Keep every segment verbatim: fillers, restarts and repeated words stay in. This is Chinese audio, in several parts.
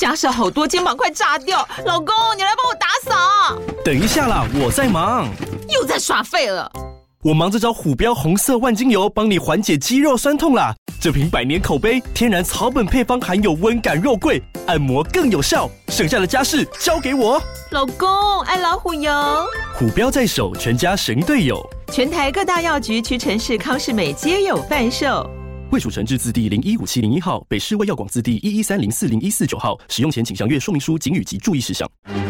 家事好多，肩膀快炸掉。老公，你来帮我打扫。 等一下啦，我在忙。 又在耍废了。 我忙着找虎标红色万金油，帮你缓解肌肉酸痛啦。这瓶百年口碑，天然草本配方，含有温感肉桂，按摩更有效。省下的家事交给我。 老公，爱老虎油。 虎标在手，全家神队友。 全台各大药局、屈臣氏、康是美皆有贩售。 卫署成字字第零一五七零一号，北市卫药广字第一一三零四零一四九号。使用前请详阅说明书、警语及注意事项。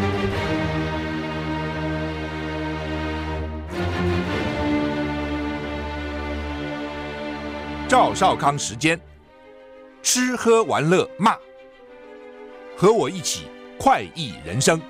赵少康时间，吃喝玩乐骂，和我一起快意人生。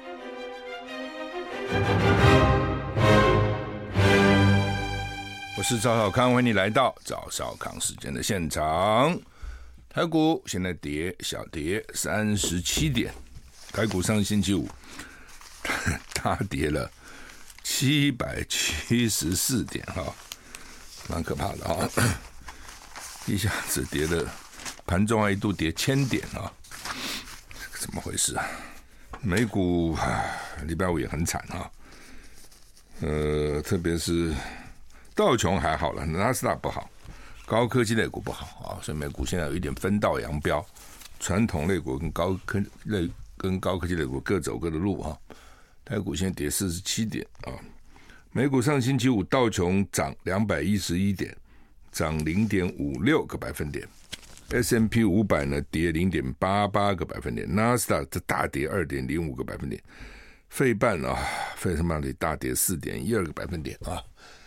我是赵少康，欢迎你来到赵少康时间的现场。台股现在跌小跌三十七点，台股上星期五大跌了七百七十四点哈，蛮可怕的哈。一下子跌了，盘中还一度跌千点啊，怎么回事啊？美股礼拜五也很惨啊，呃，特别是道琼还好了，纳斯达不好，高科技类股不好啊，所以美股现在有一点分道扬镳，传统类股跟高科类跟高科技类股各走各的路哈。台股现在跌四十七点啊，美股上星期五道琼涨两百一十一点。涨 零点五六 个百分点 ，S and P 五百 呢跌 零点八八 个百分点，纳斯达克大跌 二点零五 个百分点，费半啊，费城半导体大跌 四点一二 个百分点啊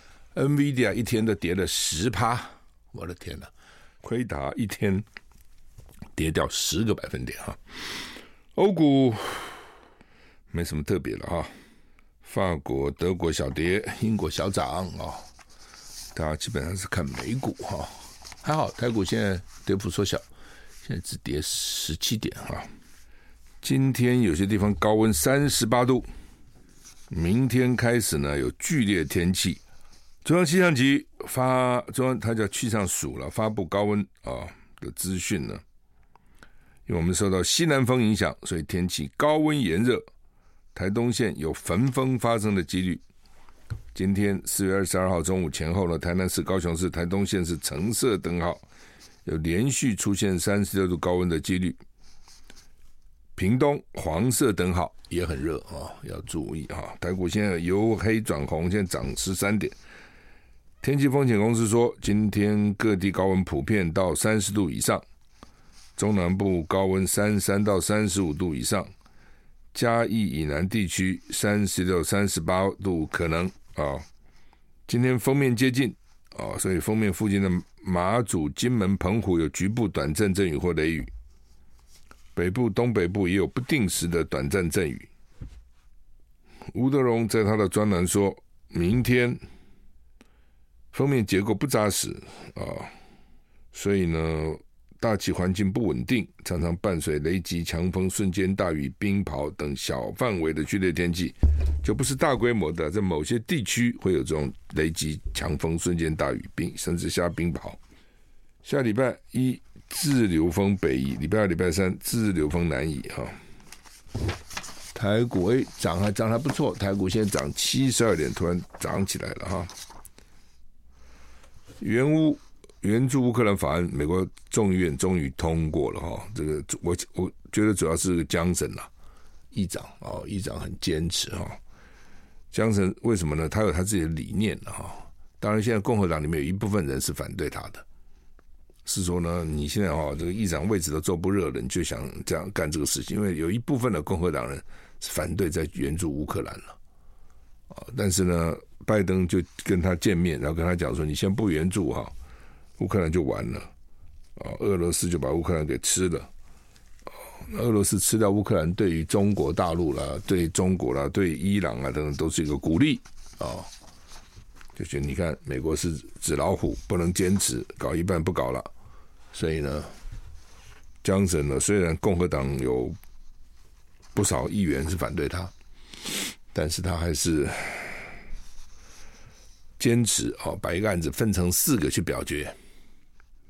，NVIDIA 一天都跌了 百分之十， 我的天哪，辉达一天跌掉十个百分点啊，欧股没什么特别了哈，法国、德国小跌，英国小涨啊。大家基本上是看美股哈，还好台股现在跌幅缩小，现在只跌十七点哈。今天有些地方高温三十八度，明天开始呢有剧烈天气。中央气象局发中央它叫气象署了，发布高温啊的资讯呢，因为我们受到西南风影响，所以天气高温炎热，台东县有焚风发生的几率。今天四月二十二号中午前后呢，台南市、高雄市、台东县是橙色灯号，有连续出现三十六度高温的几率。屏东黄色灯号也很热啊，要注意啊。台股现在由黑转红，现在涨十三点。天气风险公司说，今天各地高温普遍到三十度以上，中南部高温三十三到三十五度以上，嘉义以南地区三十六、三十八度可能。啊，今天锋面接近啊，所以锋面附近的马祖、金门、澎湖有局部短暂阵雨或雷雨，北部、东北部也有不定时的短暂阵雨。吴德荣在他的专栏说，明天锋面结构不扎实啊，所以呢，大气环境不稳定，常常伴随雷击、强风、瞬间大雨、冰雹等小范围的剧烈天气。就不是大规模的，在某些地区会有这种雷击、强风、瞬间大雨、冰，甚至下冰雹。下礼拜一自流风北移，礼拜二、礼拜三自流风南移哈。台股哎涨还涨还不错，台股现在涨七十二点，突然涨起来了哈。援乌援助乌克兰法案，美国众议院终于通过了哈。这个我我觉得主要是江省啦，议长哦，议长很坚持哈。江省为什么呢？他有他自己的理念哈。当然，现在共和党里面有一部分人是反对他的，是说呢，你现在哈这个议长位置都坐不热了，你就想这样干这个事情，因为有一部分的共和党人是反对再援助乌克兰了啊。但是呢，拜登就跟他见面，然后跟他讲说，你先不援助哈，乌克兰就完了啊，俄罗斯就把乌克兰给吃了。俄罗斯吃掉乌克兰，对于中国大陆啦、对中国啦、对伊朗啊等等，都是一个鼓励啊、哦。就觉得你看，美国是纸老虎，不能坚持，搞一半不搞了。所以呢，江省呢，虽然共和党有不少议员是反对他，但是他还是坚持啊、哦，把一个案子分成四个去表决。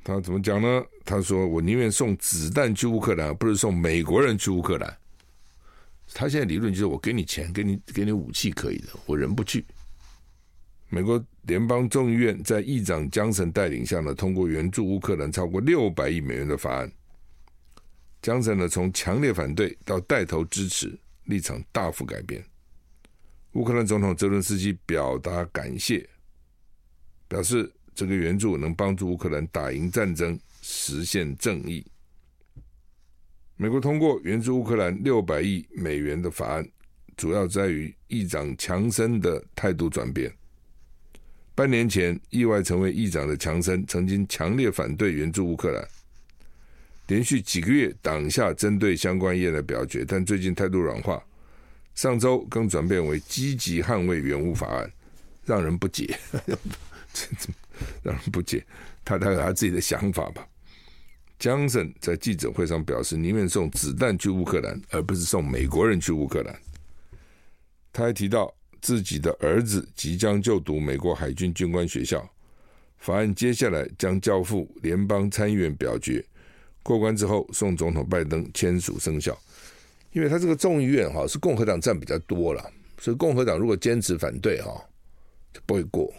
他怎么讲呢？他说我宁愿送子弹去乌克兰，不是送美国人去乌克兰。他现在理论就是我给你钱，给你给你武器可以的，我人不去。美国联邦众议院在议长江森带领下呢，通过援助乌克兰超过六百亿美元的法案。江森呢，从强烈反对到带头支持，立场大幅改变。乌克兰总统泽伦斯基表达感谢，表示这个援助能帮助乌克兰打赢战争，实现正义。美国通过援助乌克兰六百亿美元的法案，主要在于议长强森的态度转变。半年前意外成为议长的强森曾经强烈反对援助乌克兰，连续几个月挡下针对相关业的表决，但最近态度软化，上周更转变为积极捍卫援乌法案，让人不解让人不解，他大概有他自己的想法吧。江森在记者会上表示，宁愿送子弹去乌克兰，而不是送美国人去乌克兰。他还提到自己的儿子即将就读美国海军军官学校，法案接下来将交付联邦参议院表决，过关之后送总统拜登签署生效。因为他这个众议院是共和党占比较多了，所以共和党如果坚持反对就不会过。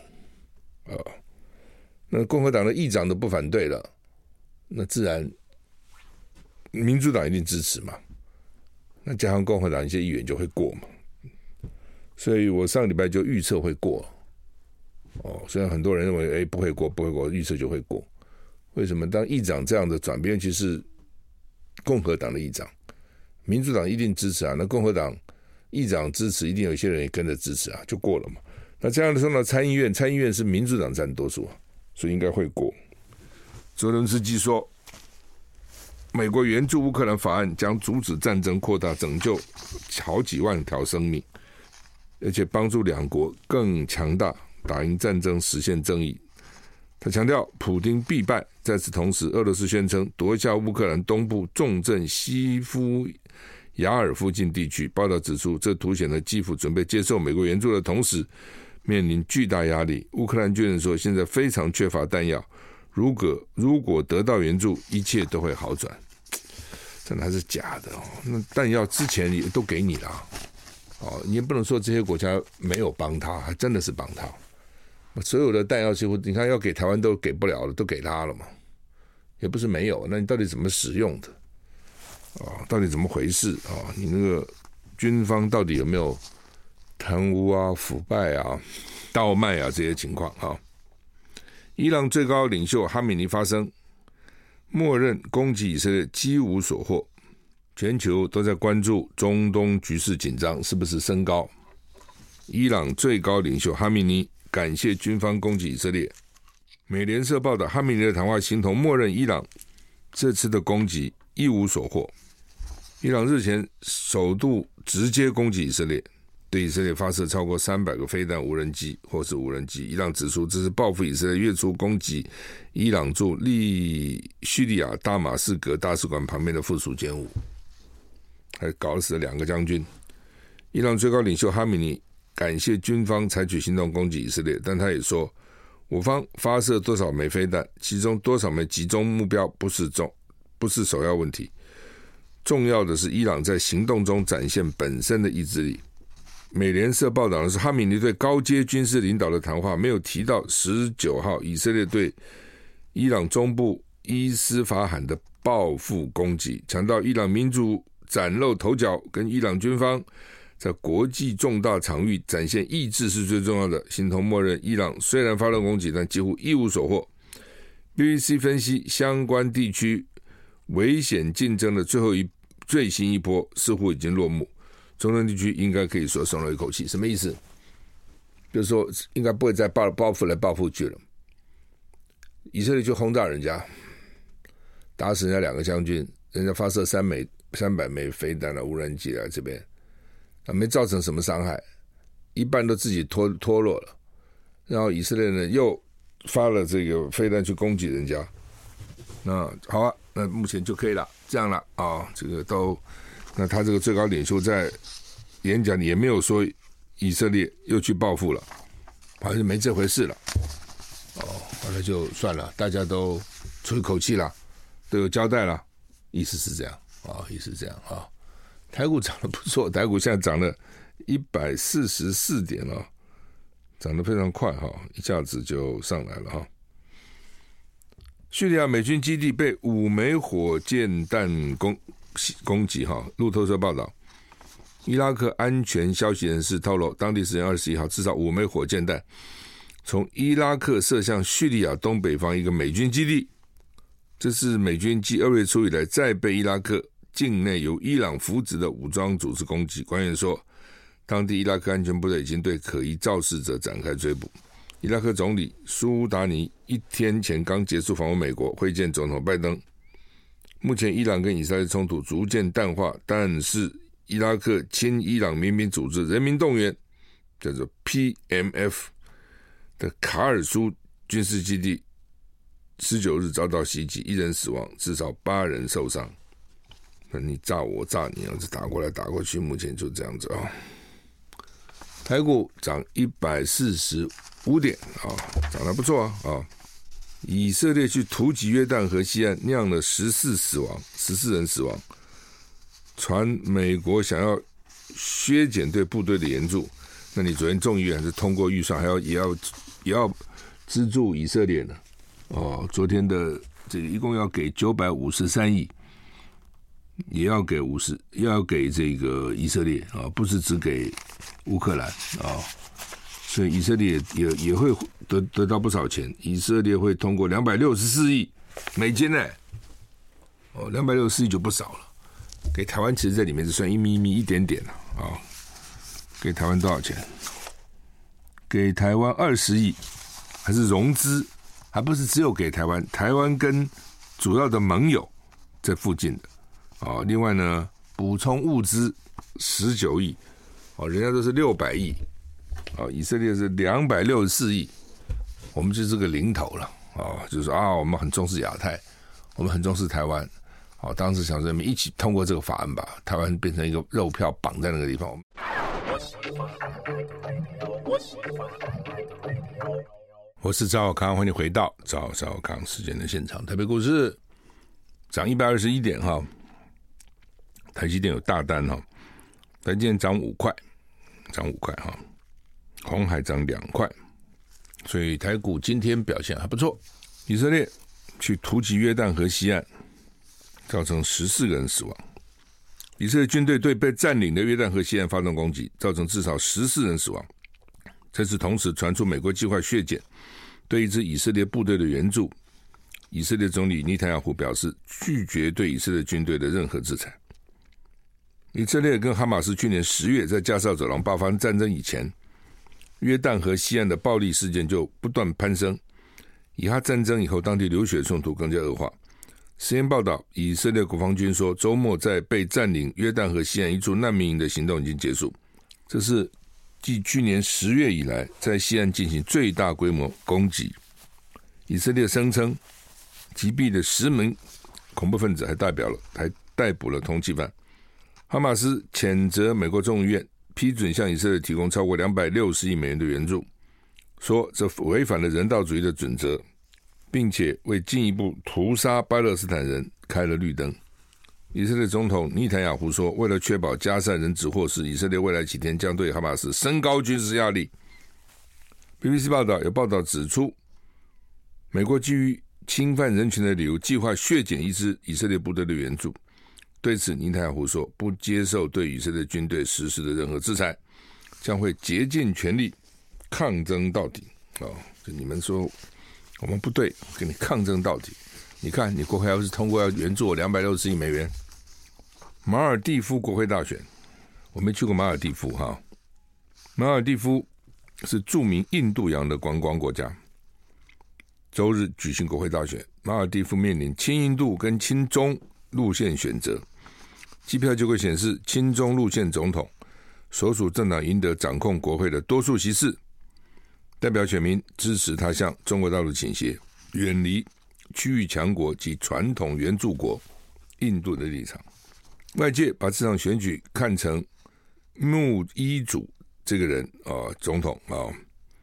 那共和党的议长都不反对了，那自然民主党一定支持嘛，那加上共和党一些议员就会过嘛。所以我上个礼拜就预测会过哦，虽然很多人认为哎不会过不会过，预测就会过。为什么？当议长这样的转变，其实共和党的议长，民主党一定支持啊，那共和党议长支持，一定有一些人也跟着支持啊，就过了嘛。那这样的送到参议院，参议院是民主党占多数，所以应该会过。泽伦斯基说，美国援助乌克兰法案将阻止战争扩大，拯救好几万条生命，而且帮助两国更强大，打赢战争，实现正义。他强调普丁必败，在此同时俄罗斯宣称夺下乌克兰东部重镇西夫雅尔附近地区。报道指出，这凸显了基辅准备接受美国援助的同时面临巨大压力。乌克兰军人说，现在非常缺乏弹药，如果如果得到援助，一切都会好转。真的还是假的哦？那弹药之前也都给你了哦，你也不能说这些国家没有帮他，还真的是帮他。所有的弹药几乎你看要给台湾都给不了了，都给他了嘛，也不是没有。那你到底怎么使用的啊？到底怎么回事啊？你那个军方到底有没有贪污啊、腐败啊、倒卖啊这些情况啊？伊朗最高领袖哈米尼发声，默认攻击以色列几无所获。全球都在关注中东局势紧张是不是升高。伊朗最高领袖哈米尼感谢军方攻击以色列。美联社报道，哈米尼的谈话形同默认伊朗这次的攻击一无所获。伊朗日前首度直接攻击以色列，对以色列发射超过三百个飞弹、无人机或是无人机。伊朗指出，这是报复以色列月初攻击伊朗驻利叙利亚大马士革大使馆旁边的附属建物，还搞死了两个将军。伊朗最高领袖哈米尼感谢军方采取行动攻击以色列，但他也说，我方发射多少枚飞弹，其中多少枚集中目标不是重不是首要问题，重要的是伊朗在行动中展现本身的意志力。美联社报道的是，哈米尼对高阶军事领导的谈话没有提到十九号以色列对伊朗中部伊斯法罕的报复攻击，强调伊朗民主崭露头角，跟伊朗军方在国际重大场域展现意志是最重要的，形同默认伊朗虽然发动攻击，但几乎一无所获。 B B C 分析，相关地区危险竞争的最后一最新一波似乎已经落幕，中东地区应该可以说松了一口气。什么意思？就是说应该不会再报报复来报复去了。以色列就轰炸人家，打死人家两个将军，人家发射三枚三百枚飞弹的无人机来这边，没造成什么伤害，一半都自己脱脱落了。然后以色列呢又发了这个飞弹去攻击人家，那好啊，那目前就可以了，这样了啊、哦，这个都，那他这个最高领袖在演讲里也没有说以色列又去报复了，好像没这回事了。哦，后来就算了，大家都出一口气啦，都有交代啦，意思是这样啊，意思是这样啊。台股涨得不错，台股现在涨了一百四十四点啊，涨得非常快哈，一下子就上来了哈。叙利亚美军基地被五枚火箭弹攻攻击哈，路透社报道，伊拉克安全消息人士透露，当地时间二十一号，至少五枚火箭弹从伊拉克射向叙利亚东北方一个美军基地，这是美军继二月初以来再被伊拉克境内由伊朗扶植的武装组织攻击。官员说，当地伊拉克安全部队已经对可疑肇事者展开追捕。伊拉克总理苏达尼一天前刚结束访问美国，会见总统拜登。目前伊朗跟以色列冲突逐渐淡化，但是伊拉克亲伊朗民兵组织人民动员叫做 P M F 的卡尔苏军事基地十九日遭到袭击，一人死亡，至少八人受伤。你炸我炸你，这打过来打过去，目前就这样子啊。台股涨一百四十五点啊，涨得不错啊啊！以色列去突击约旦河西岸，酿了十四死亡，十四人死亡。传美国想要削减对部队的援助，那你昨天众议院还是通过预算，还要也要也要资助以色列呢？哦，昨天的这个一共要给九百五十三亿。也要给五十，要给这个以色列啊，不是只给乌克兰啊，所以以色列也也会得得到不少钱。以色列会通过两百六十四亿美金呢，哦，两百六十四亿就不少了。给台湾其实在里面只算一咪咪一点点了啊。给台湾多少钱？给台湾二十亿，还是融资，还不是只有给台湾，台湾跟主要的盟友在附近的。哦，另外呢，补充物资十九亿，哦，人家都是六百亿，哦，以色列是两百六十四亿，我们就是个零头了，哦，就是说啊，我们很重视亚太，我们很重视台湾，哦，当时想说我们一起通过这个法案吧，台湾变成一个肉票绑在那个地方。我是赵少康，欢迎回到赵少康时间的现场。台北股市涨一百二十一点哈。台积电有大单哈，台积电涨五块，涨五块哈，鸿海涨两块，所以台股今天表现还不错。以色列去突击约旦河西岸，造成十四个人死亡。以色列军队对被占领的约旦河西岸发动攻击，造成至少十四人死亡。这次同时传出美国计划削减对一支以色列部队的援助。以色列总理尼坦雅胡表示，拒绝对以色列军队的任何制裁。以色列跟哈马斯去年十月在加沙走廊爆发战争以前，约旦河西岸的暴力事件就不断攀升。以哈战争以后，当地流血冲突更加恶化。实验报道，以色列国防军说，周末在被占领约旦河西岸一处难民营的行动已经结束。这是继去年十月以来在西岸进行最大规模攻击。以色列声称，击毙的十名恐怖分子，还代表了还逮捕了通缉犯。哈马斯谴责美国众议院批准向以色列提供超过两百六十亿美元的援助，说这违反了人道主义的准则，并且为进一步屠杀巴勒斯坦人开了绿灯。以色列总统尼坦雅胡说，为了确保加沙人质获释，以色列未来几天将对哈马斯升高军事压力。B B C 报道有报道指出，美国基于侵犯人权的理由，计划削减一支以色列部队的援助。对此，尼坦雅胡说，不接受对以色列军队实施的任何制裁，将会竭尽全力抗争到底。哦，就你们说我们不对，跟你抗争到底。你看，你国会要是通过要援助我两百六十亿美元，马尔地夫国会大选，我没去过马尔地夫哈。马尔地夫是著名印度洋的观光国家，周日举行国会大选，马尔地夫面临亲印度跟亲中路线选择。机票结果显示，亲中路线总统所属政党赢得掌控国会的多数席次，代表选民支持他向中国大陆倾斜，远离区域强国及传统援助国印度的立场。外界把这场选举看成穆伊祖这个人啊、呃，总统啊、呃，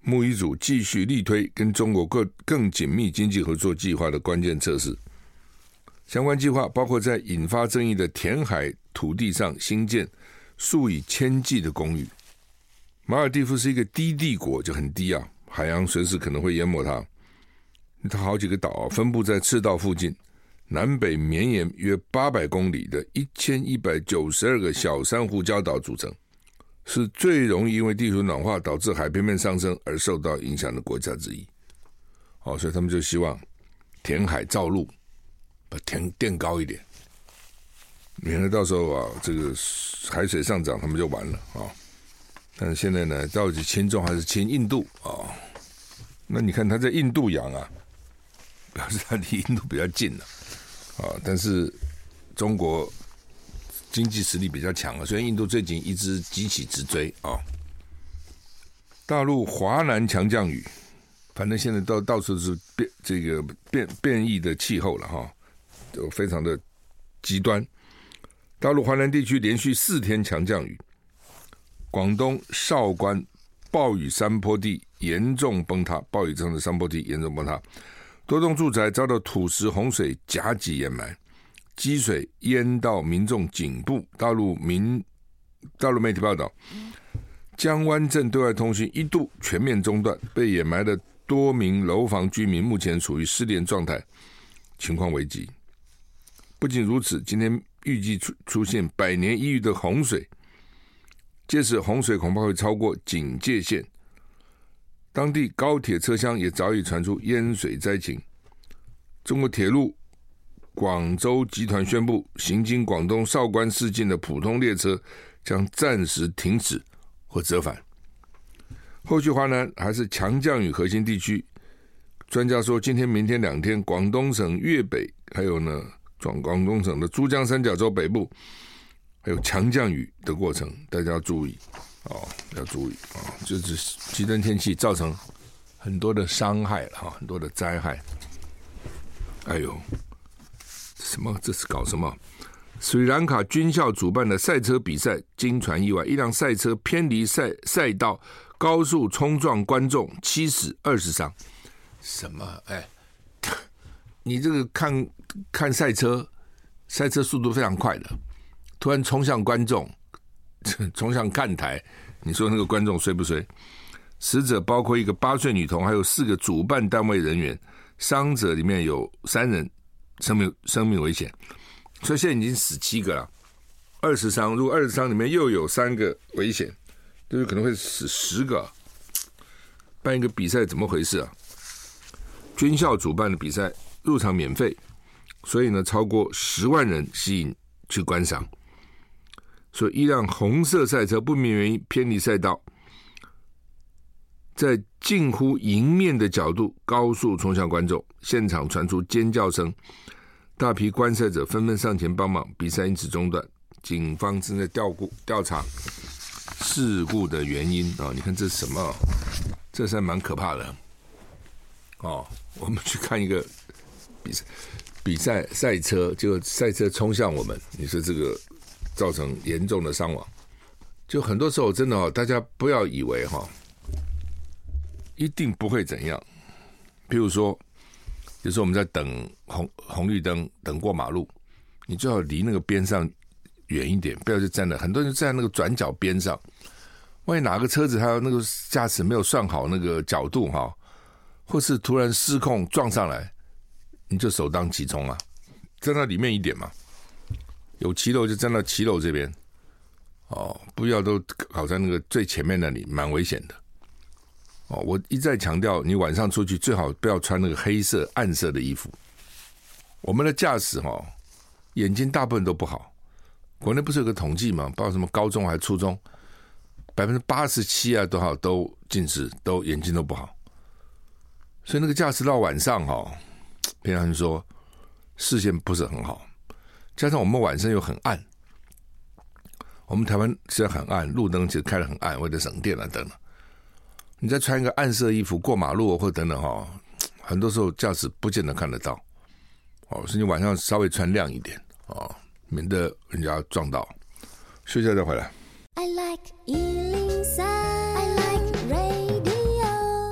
木一组继续力推跟中国更更紧密经济合作计划的关键测试。相关计划包括在引发争议的填海土地上兴建数以千计的公寓。马尔地夫是一个低地国，就很低啊，海洋随时可能会淹没它。它好几个岛、啊、分布在赤道附近，南北绵延约八百公里的一千一百九十二个小珊瑚礁岛组成，是最容易因为地球暖化导致海平面上升而受到影响的国家之一。哦，所以他们就希望填海造陆，把填垫高一点，免得到时候啊，这个海水上涨，他们就完了啊。但是现在呢，到底亲中还是亲印度啊？那你看他在印度洋啊，表示他离印度比较近了啊。但是中国经济实力比较强啊，所以印度最近一直急起直追啊。大陆华南强降雨，反正现在到到处是变这个变变异的气候了哈，就非常的极端。大陆华南地区连续四天强降雨，广东韶关暴雨山坡地严重崩塌，暴雨中的山坡地严重崩塌，多栋住宅遭到土石洪水夹击掩埋，积水淹到民众颈部。大陆民大陆媒体报道，江湾镇对外通讯一度全面中断，被掩埋的多名楼房居民目前处于失联状态，情况危急。不仅如此，今天预计出出现百年一遇的洪水，届时洪水恐怕会超过警戒线。当地高铁车厢也早已传出淹水灾情。中国铁路广州集团宣布，行经广东韶关市境的普通列车将暂时停止或折返。后续华南还是强降雨核心地区，专家说今天明天两天，广东省粤北还有呢广东省的珠江三角洲北部还有强降雨的过程，大家要注意哦，要注意哦，就是极端天气造成很多的伤害了哈，很多的灾害。哎呦，什么？这是搞什么？斯里兰卡军校主办的赛车比赛惊传意外，一辆赛车偏离赛赛道，高速冲撞观众，七死二十伤。什么？哎，你这个看看赛车，赛车速度非常快的，突然冲向观众，冲向看台，你说那个观众衰不衰？死者包括一个八岁女童，还有四个主办单位人员，伤者里面有三人生命生命危险，所以现在已经死七个了，二十伤。如果二十伤里面又有三个危险，就是可能会死十个。办一个比赛怎么回事啊？军校主办的比赛，入场免费，所以呢，超过十万人吸引去观赏。所以一辆红色赛车不明原因偏离赛道，在近乎迎面的角度高速冲向观众，现场传出尖叫声，大批观赛者纷纷上前帮忙，比赛因此中断。警方正在调调查事故的原因啊！你看这是什么？这是还蛮可怕的哦。我们去看一个比赛，比赛赛车，结果赛车冲向我们，你说这个造成严重的伤亡。就很多时候真的哦，大家不要以为哈、哦，一定不会怎样。譬如说，有时候我们在等红红绿灯，等过马路，你最好离那个边上远一点，不要就站在很多人站在那个转角边上。万一哪个车子他那个驾驶没有算好那个角度哈，或是突然失控撞上来，你就首当其冲啊，站到里面一点嘛。有骑楼就站到骑楼这边，哦，不要都搞在那个最前面那里，蛮危险的。哦，我一再强调，你晚上出去最好不要穿那个黑色暗色的衣服。我们的驾驶哈、哦，眼睛大部分都不好。国内不是有个统计吗？不知道什么高中还是初中，百分之八十七啊，多少都近视，都眼睛都不好。所以那个驾驶到晚上哈、哦，平常说视线不是很好，加上我们晚上又很暗，我们台湾实在很暗，路灯其实开得很暗，为了省电啊等等。你再穿一个暗色衣服过马路或等等哈，很多时候驾驶不见得看得到。哦，所以你晚上稍微穿亮一点哦，免得人家撞到。休息再回来。I like 一零三 I like radio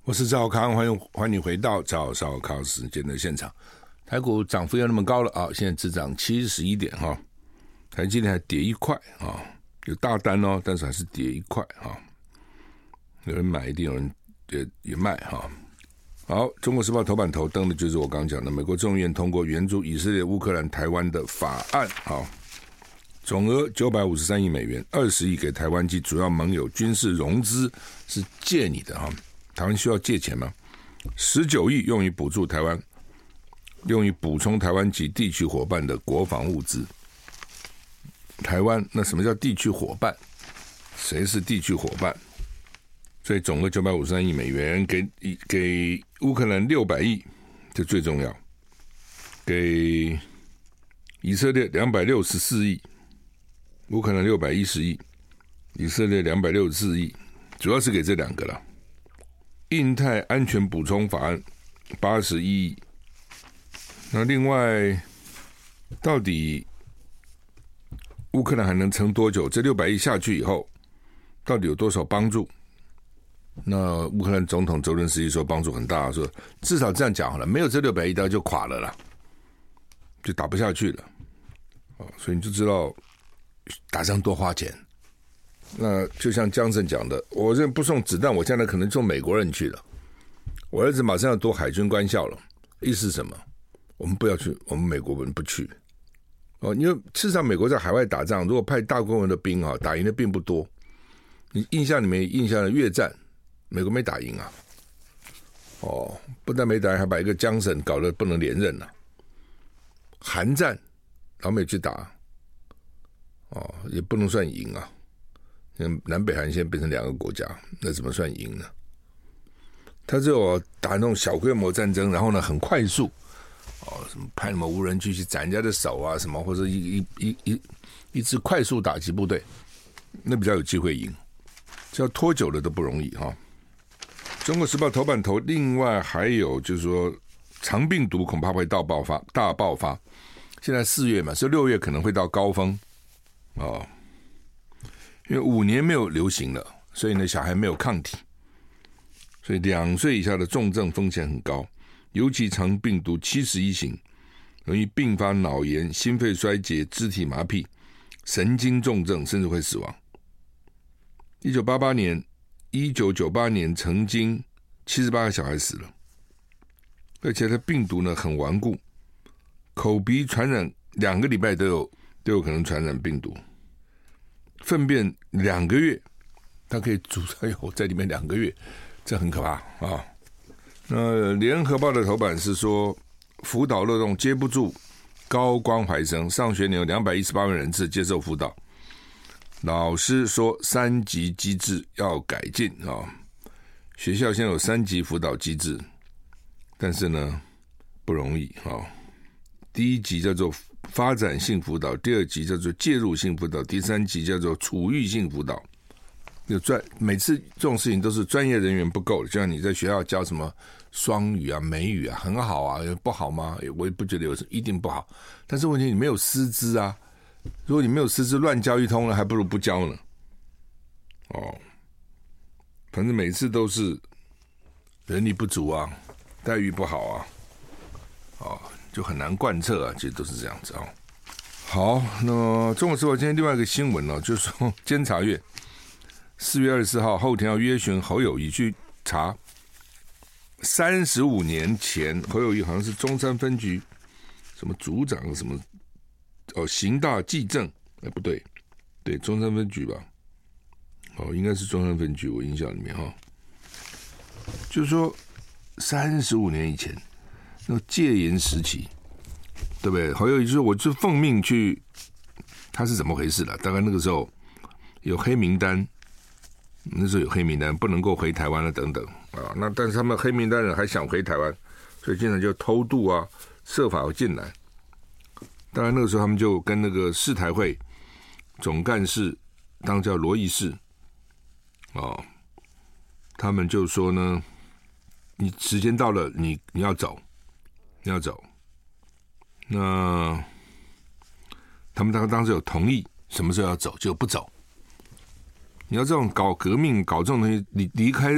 我是赵康，欢迎欢迎回到赵少康时间的现场。台股涨幅又那么高了啊，现在只涨七十一点哈，台积电还跌一块啊，有大单哦，但是还是跌一块啊。有人买一定有人也也卖哈。好，《中国时报》头版头登的就是我刚讲的，美国众议院通过援助以色列、乌克兰、台湾的法案，好，总额九百五十三亿美元，二十亿给台湾及主要盟友军事融资，是借你的哈。台湾需要借钱吗？十九亿用于补助台湾，用于补充台湾及地区伙伴的国防物资。台湾那什么叫地区伙伴？谁是地区伙伴？所以总额九百五十三亿美元，给给乌克兰六百亿，这最重要。给以色列两百六十四亿，乌克兰六百一十亿，以色列两百六十四亿，主要是给这两个了。印太安全补充法案八十一亿，那另外到底乌克兰还能撑多久？这六百亿下去以后，到底有多少帮助？那乌克兰总统泽伦斯基说帮助很大，说至少这样讲好了，没有这六百亿大概就垮了啦，就打不下去了。所以你就知道打仗多花钱。那就像江胜讲的，我这不送子弹，我将来可能送美国人去了。我儿子马上要读海军官校了，意思是什么？我们不要去，我们美国人不去。哦，因为事实上美国在海外打仗，如果派大规模的兵啊，打赢的并不多。你印象里面印象的越战，美国没打赢啊。哦，不但没打赢，还把一个江省搞得不能连任了、啊。韩战，老美去打，哦，也不能算赢啊。南北韩现在变成两个国家，那怎么算赢呢？他只有打那种小规模战争，然后呢很快速，哦，什么派什么无人机去斩人家的手啊，什么或者一一一一一支快速打击部队，那比较有机会赢。只要拖久了都不容易哈。中国时报头版头，另外还有就是说，长病毒恐怕会大爆发，大爆发。现在四月嘛，所以六月可能会到高峰哦。因为五年没有流行了，所以呢小孩没有抗体，所以两岁以下的重症风险很高，尤其长病毒七十一型，容易并发脑炎、心肺衰竭、肢体麻痹、神经重症，甚至会死亡。一九八八年，一九九八年曾经七十八个小孩死了，而且它病毒呢很顽固，口鼻传染两个礼拜都有都有可能传染病毒。粪便两个月，它可以煮在有在里面两个月，这很可怕啊！那联合报的头版是说，辅导漏洞接不住高关怀生，上学年有两百一十八万人次接受辅导，老师说三级机制要改进啊！学校现在有三级辅导机制，但是呢不容易啊！第一级叫做发展性辅导，第二级叫做介入性辅导，第三级叫做处遇性辅导。有专每次这种事情都是专业人员不够的，就像你在学校教什么双语啊、美语啊，很好啊，不好吗？我也不觉得有一定不好，但是问题你没有师资啊，如果你没有师资，乱教一通了，还不如不教呢。哦，反正每次都是人力不足啊，待遇不好啊，哦。就很难贯彻啊，其实都是这样子啊、哦。好，那么中国时报今天另外一个新闻呢、哦，就是说监察院四月二十四号后天要约询侯友宜去查三十五年前侯友宜好像是中山分局什么组长什么哦刑大技正，哎不对，对中山分局吧，哦应该是中山分局，我印象里面哈、哦，就是说三十五年以前。那个戒严时期，对不对？侯友宜说，我就奉命去，他是怎么回事了？大概那个时候有黑名单，那时候有黑名单，不能够回台湾了等等啊。那但是他们黑名单人还想回台湾，所以经常就偷渡啊，设法进来。当然那个时候他们就跟那个世台会总干事，当叫罗义士，哦，他们就说呢，你时间到了，你你要走。你要走，那他们当当时有同意什么时候要走，就不走。你要这种搞革命、搞这种东西，你离开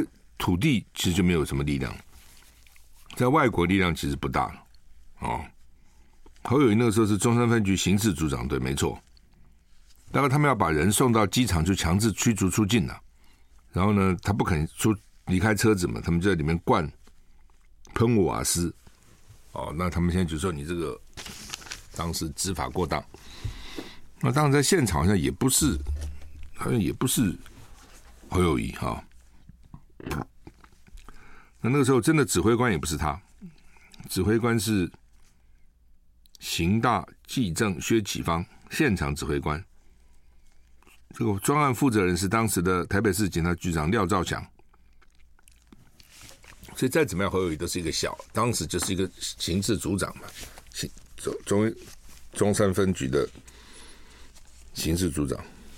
土地其实就没有什么力量，在外国力量其实不大了哦。侯友宜那个时候是中山分局刑事组长，对，没错。大概他们要把人送到机场就强制驱逐出境了，然后呢，他不肯出离开车子嘛，他们就在里面灌喷雾瓦斯。哦，那他们现在就说你这个当时执法过当。那当然在现场好像也不是，好像也不是侯友宜哈。那那个时候真的指挥官也不是他，指挥官是刑大技政薛启芳，现场指挥官。这个专案负责人是当时的台北市警察局长廖兆祥。所以再怎么样，侯友宜都是一个小，当时就是一个刑事组长嘛，中中中山分局的刑事组长。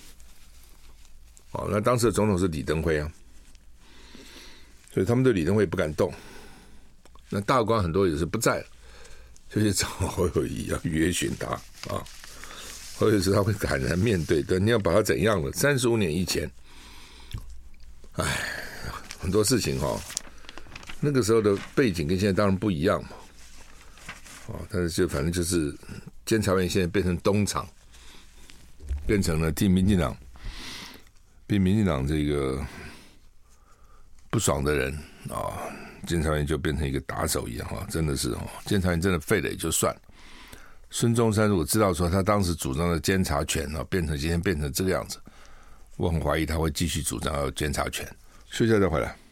哦，那当时的总统是李登辉啊，所以他们对李登辉不敢动。那大官很多也是不在了，就去找侯友宜要约询他啊。侯友宜他会坦然面对的，你要把他怎样了？三十五年以前，哎，很多事情哈、哦。那个时候的背景跟现在当然不一样嘛，哦，但是就反正就是监察院现在变成东厂，变成了替民进党，替民进党这个不爽的人啊、哦，监察院就变成一个打手一样哈、哦，真的是哦，监察院真的废了也就算了。孙中山如果知道说他当时主张的监察权啊、哦，变成今天变成这个样子，我很怀疑他会继续主张要监察权。休息再回来。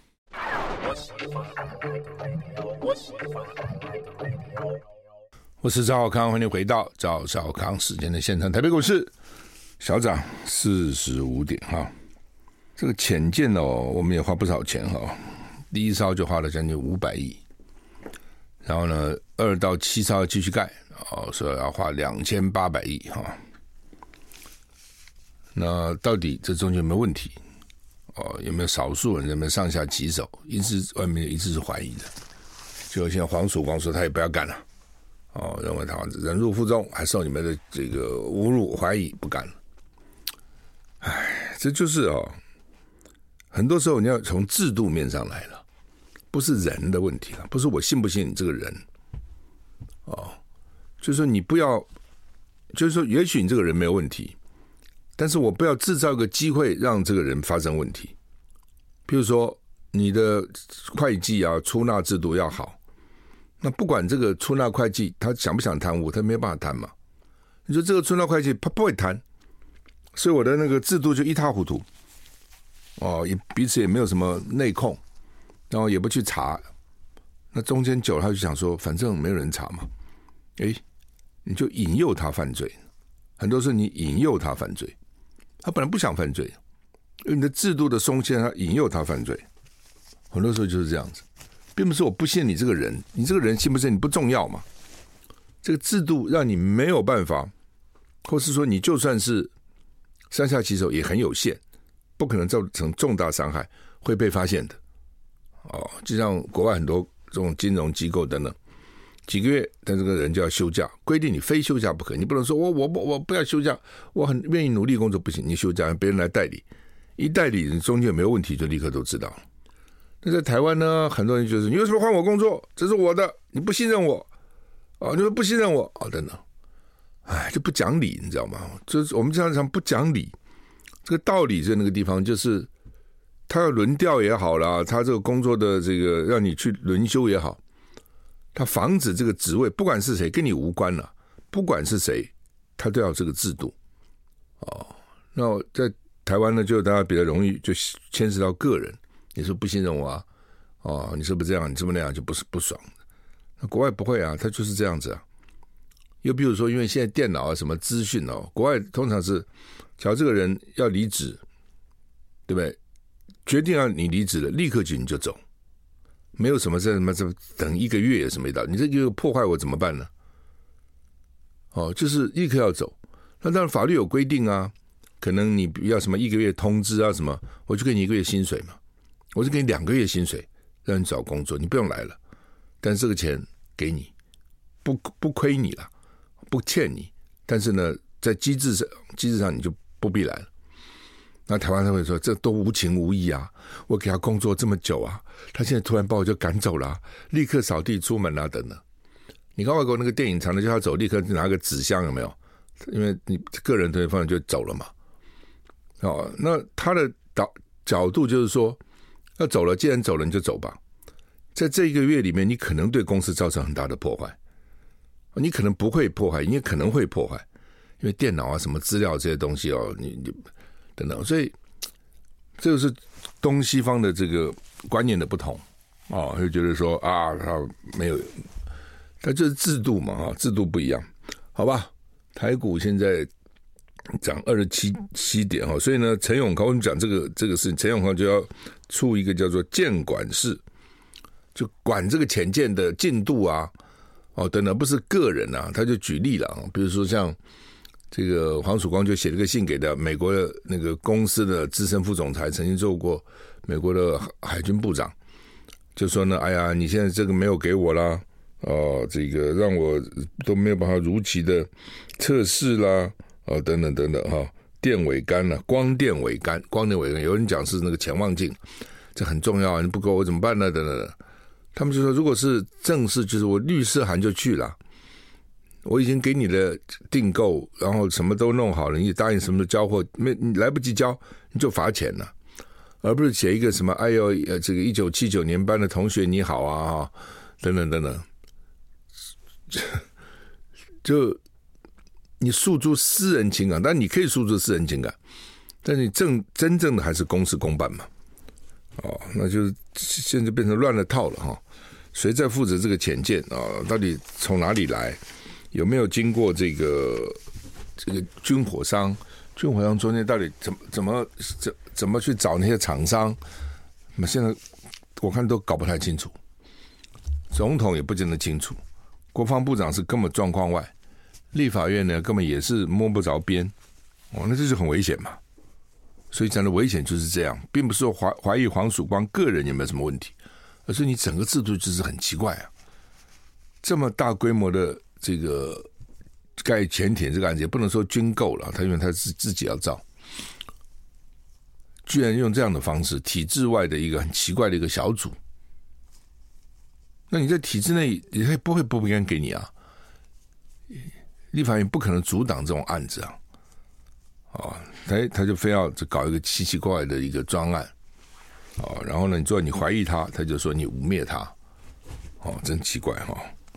我是赵少康，欢迎回到赵少康时间的现场。台北股市小涨四十五点哈，这个潜舰哦，我们也花不少钱哈，第一艘就花了将近五百亿，然后呢，二到七艘继续盖哦，所以要花两千八百亿哈。那到底这中间有没有问题？哦，有没有少数人在那边上下其手？一直外面一直是怀疑的，就现在黄曙光说他也不要干了，哦，认为他忍辱负重，还受你们的这个侮辱怀疑，不干了。哎，这就是哦，很多时候你要从制度面上来了，不是人的问题了，不是我信不信你这个人，哦，就是说你不要，就是说也许你这个人没有问题。但是我不要制造一个机会让这个人发生问题，譬如说你的会计啊出纳制度要好，那不管这个出纳会计他想不想贪污，他没办法贪嘛。你说这个出纳会计他不会贪，所以我的那个制度就一塌糊涂，哦，也彼此也没有什么内控，然后也不去查，那中间久了他就想说反正没有人查嘛，诶，你就引诱他犯罪，很多时候你引诱他犯罪。他本来不想犯罪，因为你的制度的松懈，他引诱他犯罪，很多时候就是这样子，并不是我不信你这个人，你这个人信不信你不重要嘛。这个制度让你没有办法，或是说你就算是上下其手也很有限，不可能造成重大伤害，会被发现的。哦，就像国外很多这种金融机构等等。几个月，但这个人就要休假，规定你非休假不可，你不能说我我我不要休假，我很愿意努力工作，不行，你休假，别人来代理，一代理你中间有没有问题，就立刻都知道了。那在台湾呢，很多人就是你为什么换我工作？这是我的，你不信任我，哦，你说不信任我，哦，等等，哎，就不讲理，你知道吗？就是我们经常讲不讲理，这个道理在那个地方，就是他要轮调也好啦，他这个工作的这个让你去轮休也好。他防止这个职位，不管是谁，跟你无关了、啊。不管是谁，他都要这个制度。哦，那在台湾呢，就大家比较容易就牵涉到个人。你说不信任我啊？哦，你是不是这样？你是不是那样？就不是不爽。那国外不会啊，他就是这样子啊。又比如说，因为现在电脑啊，什么资讯哦，国外通常是，假如这个人要离职，对不对？决定要你离职了，立刻就你就走。没有什么在什么等一个月也是没到，你这个破坏我怎么办呢？哦，就是立刻要走。那当然法律有规定啊，可能你要什么一个月通知啊什么，我就给你一个月薪水嘛，我就给你两个月薪水，让你找工作，你不用来了，但是这个钱给你，不不亏你了，不欠你，但是呢，在机制上机制上你就不必来了。 那台湾他会说这都无情无义啊，我给他工作这么久啊，他现在突然把我就赶走了、啊，立刻扫地出门啊等等。你看外国那个电影常常叫他走，立刻拿个纸箱有没有？因为你个人对方就走了嘛。哦，那他的角角度就是说，要走了，既然走了你就走吧。在这一个月里面，你可能对公司造成很大的破坏，你可能不会破坏，你也可能会破坏，因为电脑啊、什么资料这些东西哦，你你等等，所以这个是东西方的这个观念的不同哦，就觉得说啊，他没有，他就是制度嘛啊，制度不一样，好吧？台股现在涨二十七七点哈，所以呢，陈永康我们讲这个这个事情，陈永康就要出一个叫做监管室，就管这个潜舰的进度啊，哦等等，不是个人啊，他就举例了，比如说像这个黄曙光就写了个信给的美国的那个公司的资深副总裁，曾经做过美国的海军部长，就说呢，哎呀，你现在这个没有给我啦，哦，这个让我都没有办法如期的测试啦。哦，等等等等哈，电尾杆呢、啊，光电尾杆，光电尾杆，有人讲是那个潜望镜，这很重要啊，你不够我怎么办呢？等等等，他们就说，如果是正式，就是我律师函就去了，我已经给你的订购，然后什么都弄好了，你答应什么都交货，没你来不及交，你就罚钱了，而不是写一个什么，哎呦，这个一九七九年班的同学你好啊，等等等等，就。你诉诸私人情感，但你可以诉诸私人情感，但你正真正的还是公事公办嘛？哦，那就是现在变成乱了套了哈。谁在负责这个潜舰啊？到底从哪里来？有没有经过这个这个军火商？军火商中间到底怎么怎么怎怎么去找那些厂商？那现在我看都搞不太清楚，总统也不见得清楚，国防部长是根本状况外。立法院呢，根本也是摸不着边，哦，那这就很危险嘛。所以讲的危险就是这样，并不是说怀怀疑黄曙光个人有没有什么问题，而是你整个制度就是很奇怪啊。这么大规模的这个盖潜艇这个案子，也不能说军购了，他因为他是自己要造，居然用这样的方式，体制外的一个很奇怪的一个小组，那你在体制内也不会不应该给你啊。立法院不可能阻挡这种案子啊，哦，他他就非要搞一个奇奇怪怪的一个专案，哦，然后呢，你说你怀疑他，他就说你污蔑他，哦，真奇怪哈、哦。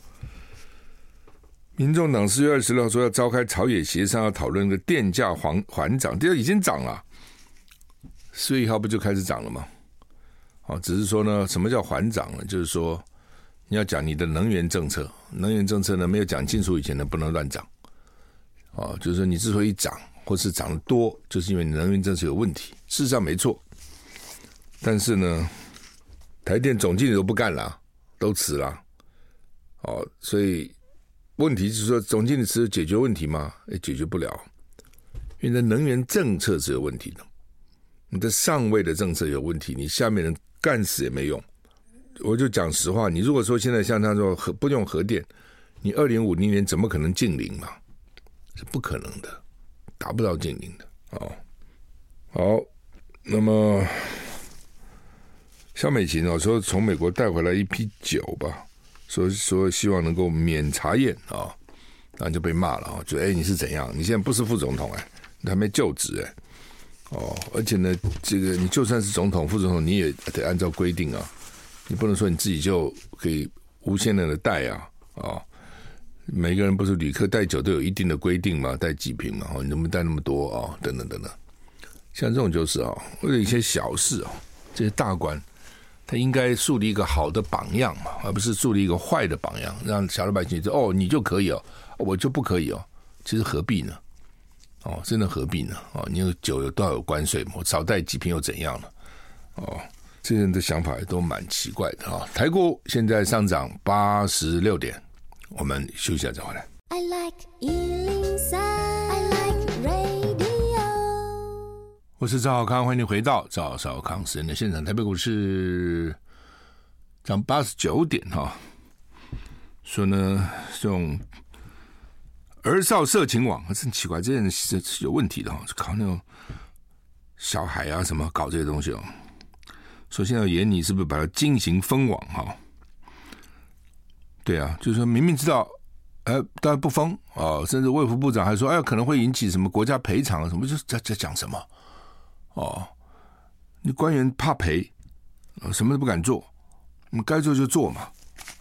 民众党四月二十六号说要召开朝野协商，要讨论个电价缓缓涨，电价已经涨了，四月一号不就开始涨了吗？哦，只是说呢，什么叫缓涨呢？就是说。你要讲你的能源政策，能源政策呢没有讲清楚以前呢不能乱涨，哦，就是说你之所以涨或是涨得多，就是因为你能源政策有问题，事实上没错，但是呢，台电总经理都不干了，都辞了，哦，所以问题是说总经理辞解决问题吗？也解决不了，因为能源政策是有问题的，你的上位的政策有问题，你下面人干死也没用。我就讲实话，你如果说现在像他说核不用核电，你二零五零年怎么可能净零嘛？是不可能的，达不到净零的哦。好，那么萧美琴哦说从美国带回来一批酒吧，说说希望能够免查验啊、哦，然后就被骂了啊、哦，就哎你是怎样？你现在不是副总统哎，你还没就职哎，哦，而且呢，这个你就算是总统、副总统，你也得按照规定啊。你不能说你自己就可以无限量的带啊，哦，每个人不是旅客带酒都有一定的规定嘛，带几瓶嘛，哦，你能不能带那么多啊、哦？等等等等，像这种就是啊、哦，或者一些小事啊、哦，这些大官他应该树立一个好的榜样嘛，而不是树立一个坏的榜样，让小老百姓说哦你就可以哦，我就不可以哦，其实何必呢？哦，真的何必呢？哦，你有酒有多少有关税，我少带几瓶又怎样呢？哦。这些人的想法也都蛮奇怪的啊！台股现在上涨八十六点，我们休息一下再回来。I like 一零三 I like radio。我是赵少康，欢迎你回到赵少康时间的现场。台北股市涨八十九点哈，说呢这种儿少色情网，真奇怪，这件事是有问题的哈，考那种小孩啊什么搞这些东西哦。首先要严，你是不是把它进行封网哈、哦？对啊，就是说明明知道，哎，当然不封哦，甚至卫福部长还说，哎，可能会引起什么国家赔偿什么，就是在在讲什么哦？你官员怕赔，什么都不敢做，你该做就做嘛。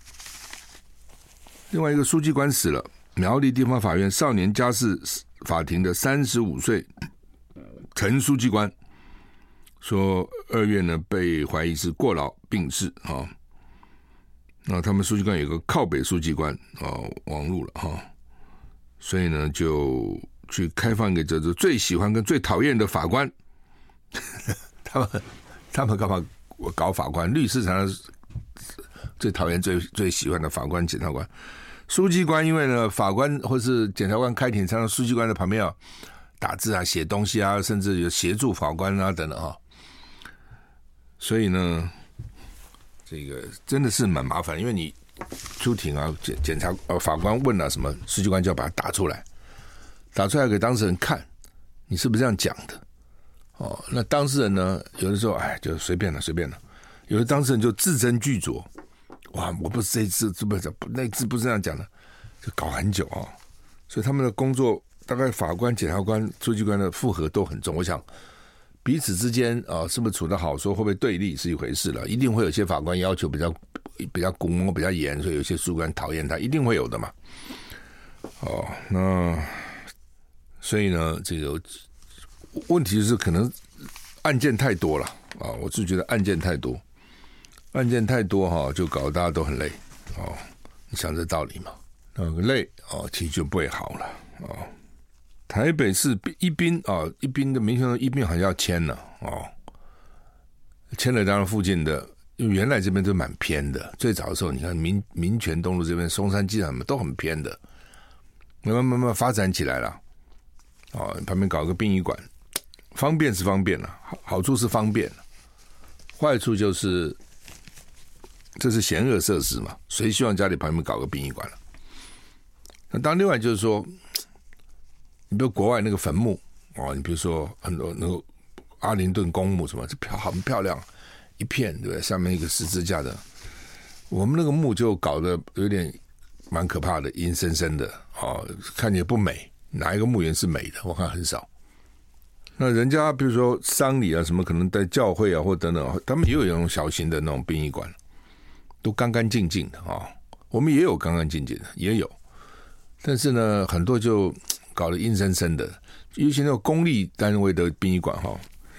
另外一个书记官死了，苗栗地方法院少年家事法庭的三十五岁陈书记官说，二月呢被怀疑是过劳病逝啊、哦。那他们书记官有个靠北书记官哦，网路了哈、哦，所以呢就去开放一个叫做最喜欢跟最讨厌的法官。他们他们干嘛搞法官？律师常常最讨厌、最最喜欢的法官、检察官、书记官，因为呢法官或是检察官开庭，常常书记官在旁边啊打字啊、写东西啊，甚至有协助法官啊等等哈。所以呢。这个真的是蛮麻烦，因为你出庭啊，检检察呃法官问了、啊、什么，书记官就要把它打出来，打出来给当事人看，你是不是这样讲的？哦，那当事人呢，有的时候哎就随便了随便了，有的当事人就字斟句酌，哇，我不是这一次，这不是那次不是这样讲的，就搞很久啊、哦。所以他们的工作大概法官、检察官、书记官的负荷都很重，我想。彼此之间啊、呃，是不是处得好，说会不会对立是一回事了。一定会有些法官要求比较比较古摸、比较严，所以有些书记官讨厌他，一定会有的嘛。哦，那所以呢，这个问题是可能案件太多了啊、哦，我是觉得案件太多，案件太多哈、哦，就搞得大家都很累哦。你想这道理嘛？那个累哦，其实就不会好了哦。台北市一滨啊，一滨的民雄一滨好像要迁了哦，迁了当然附近的，因为原来这边都蛮偏的。最早的时候，你看民民权东路这边、松山机场都很偏的，慢慢慢慢发展起来了。哦，旁边搞个殡仪馆，方便是方便了，好好处是方便了，坏处就是这是险恶设施嘛，谁希望家里旁边搞个殡仪馆了？那当另外就是说。你比如国外那个坟墓哦，你比如说很多那个阿灵顿公墓什么，这漂很漂亮，一片对不对？上面一个十字架的，我们那个墓就搞得有点蛮可怕的，阴森森的哦，看起来不美。哪一个墓园是美的？我看很少。那人家比如说丧礼啊什么，可能在教会啊或等等，他们也有那种小型的那种殡仪馆，都干干净净的啊、哦。我们也有干干净净的，也有，但是呢，很多就。搞得阴森森的，尤其那种公立单位的殡仪馆哈，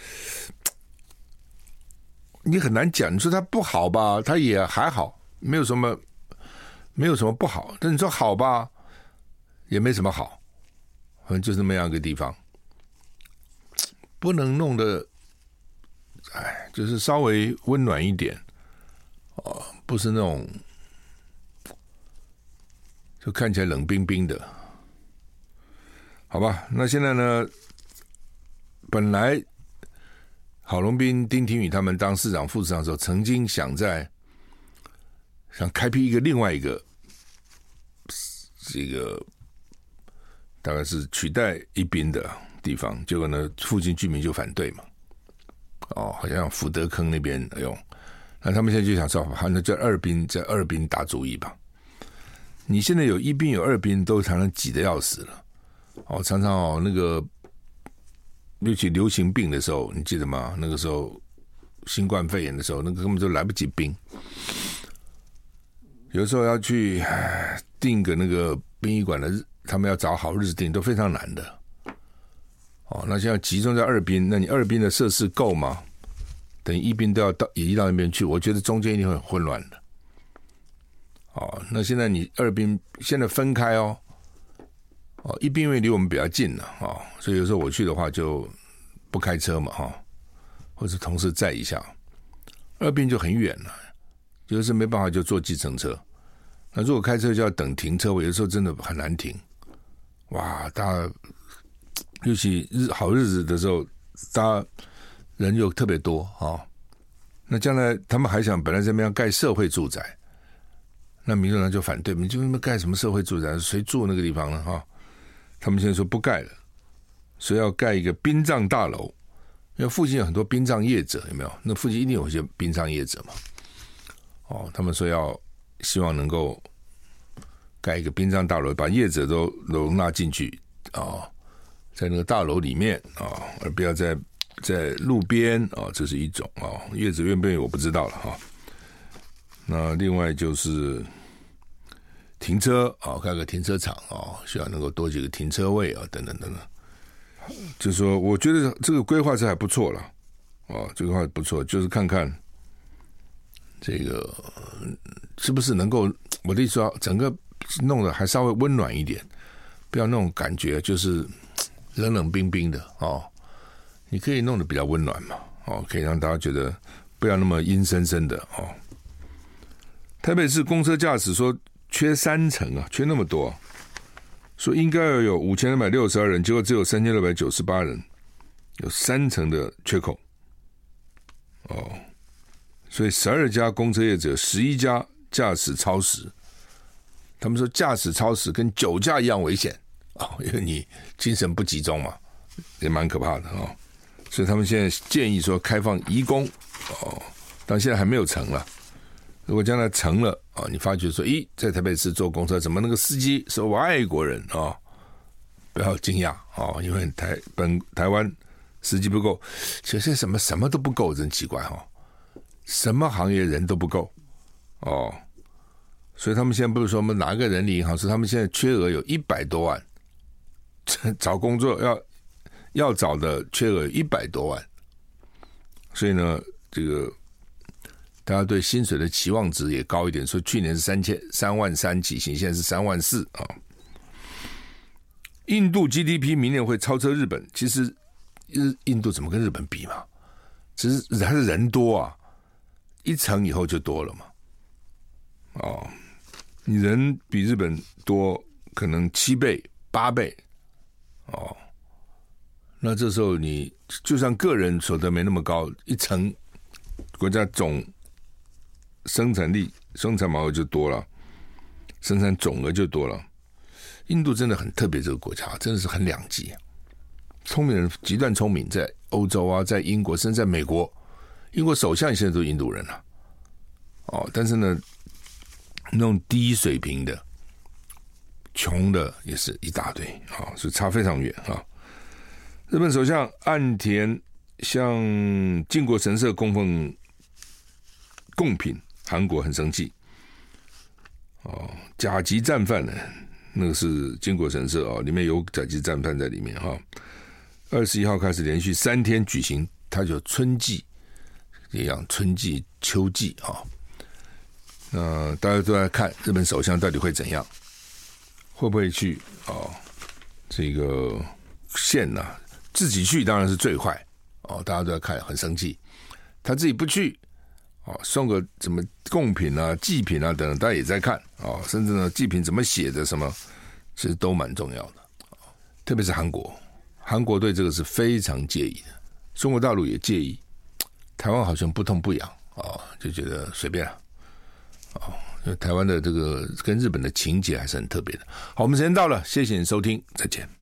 你很难讲。你说它不好吧，它也还好，没有什么，没有什么不好。但你说好吧，也没什么好，反正就是那么样一个地方，不能弄得，哎，就是稍微温暖一点，哦，不是那种，就看起来冷冰冰的。好吧，那现在呢？本来郝龙斌、丁廷宇他们当市长、副市长的时候，曾经想在想开辟一个另外一个这个大概是取代一滨的地方，结果呢，附近居民就反对嘛。哦，好像福德坑那边用，那他们现在就想说，好，那在二滨，在二滨打主意吧。你现在有一滨有二滨，都常常挤得要死了。哦，常常哦，那个尤其流行病的时候，你记得吗？那个时候新冠肺炎的时候，那个根本就来不及冰。有时候要去订个那个殡仪馆的日，他们要找好日子订，都非常难的。哦，那现在集中在二滨，那你二滨的设施够吗？等于一滨都要到也移到那边去，我觉得中间一定会很混乱的。哦，那现在你二滨现在分开哦。哦，一滨因为离我们比较近了啊、哦，所以有时候我去的话就不开车嘛哈、哦，或者同事载一下。二滨就很远了，有的时候没办法就坐计程车。那如果开车就要等停车位，有的时候真的很难停。哇，大家尤其日好日子的时候，大家人又特别多啊、哦。那将来他们还想本来这边要盖社会住宅，那民众党就反对，你就那么盖什么社会住宅？谁住那个地方呢？哈、哦？他们现在说不盖了，所以要盖一个殡葬大楼， 因为附近有很多殡葬业者，有没有？那附近一定有一些殡葬业者嘛。哦，他们说要希望能够盖一个殡葬大楼，把业者都容纳进去啊、哦，在那个大楼里面啊、哦，而不要在在路边啊、哦，这是一种啊、哦。业者愿不愿意我不知道了哈、哦。那另外就是停车啊、哦，盖个停车场啊、哦，希望能够多几个停车位啊，等等等等。就是说，我觉得这个规划是还不错了啊，这个规划不错，就是看看这个是不是能够，我的意思说，整个弄得还稍微温暖一点，不要那种感觉就是冷冷冰冰的哦。你可以弄得比较温暖嘛，哦，可以让大家觉得不要那么阴森森的哦。台北市公车驾驶说缺三成啊，缺那么多、啊，说应该要有五千两百六十二人，结果只有三千六百九十八人，有三成的缺口哦。所以十二家公车业者，十一家驾驶超时。他们说驾驶超时跟酒驾一样危险哦，因为你精神不集中嘛，也蛮可怕的哦。所以他们现在建议说开放移工哦，但现在还没有成了。如果将来成了啊，你发觉说，咦，在台北市坐公车，怎么那个司机是外国人啊？不要惊讶啊，因为台本台湾司机不够，其实什么什么都不够，真奇怪哈、哦。什么行业人都不够哦，所以他们现在不是说我们哪个人力银行，是他们现在缺额有一百多万，找工作要要找的缺额有一百多万，所以呢，这个大家对薪水的期望值也高一点，所以去年是三千三万三起薪，现在是三万四啊。印度 G D P 明年会超车日本，其实印度怎么跟日本比嘛？只是还是人多啊。一层以后就多了嘛，哦，你人比日本多可能七倍八倍，哦，那这时候你就算个人所得没那么高，一层国家总生产力生产毛额就多了，生产总额就多了。印度真的很特别，这个国家真的是很两极，聪明人极端聪明，在欧洲啊，在英国，甚至在美国。英国首相现在都是印度人了、啊，哦，但是呢，那种低水平的、穷的也是一大堆啊、哦，所以差非常远啊、哦。日本首相岸田向靖国神社供奉贡品，韩国很生气。哦，甲级战犯呢，那个是靖国神社啊、哦，里面有甲级战犯在里面哈。二十一号开始连续三天举行，它就春季。一样春季秋季啊，那大家都在看日本首相到底会怎样，会不会去哦？这个县呢、啊，自己去当然是最坏哦，大家都在看，很生气。他自己不去哦，送个什么贡品啊、祭品啊等等，大家也在看哦，甚至呢，祭品怎么写的什么，其实都蛮重要的。特别是韩国，韩国对这个是非常介意的，中国大陆也介意。台湾好像不痛不痒啊、哦，就觉得随便了啊、哦。台湾的这个跟日本的情节还是很特别的。好，我们时间到了，谢谢你收听，再见。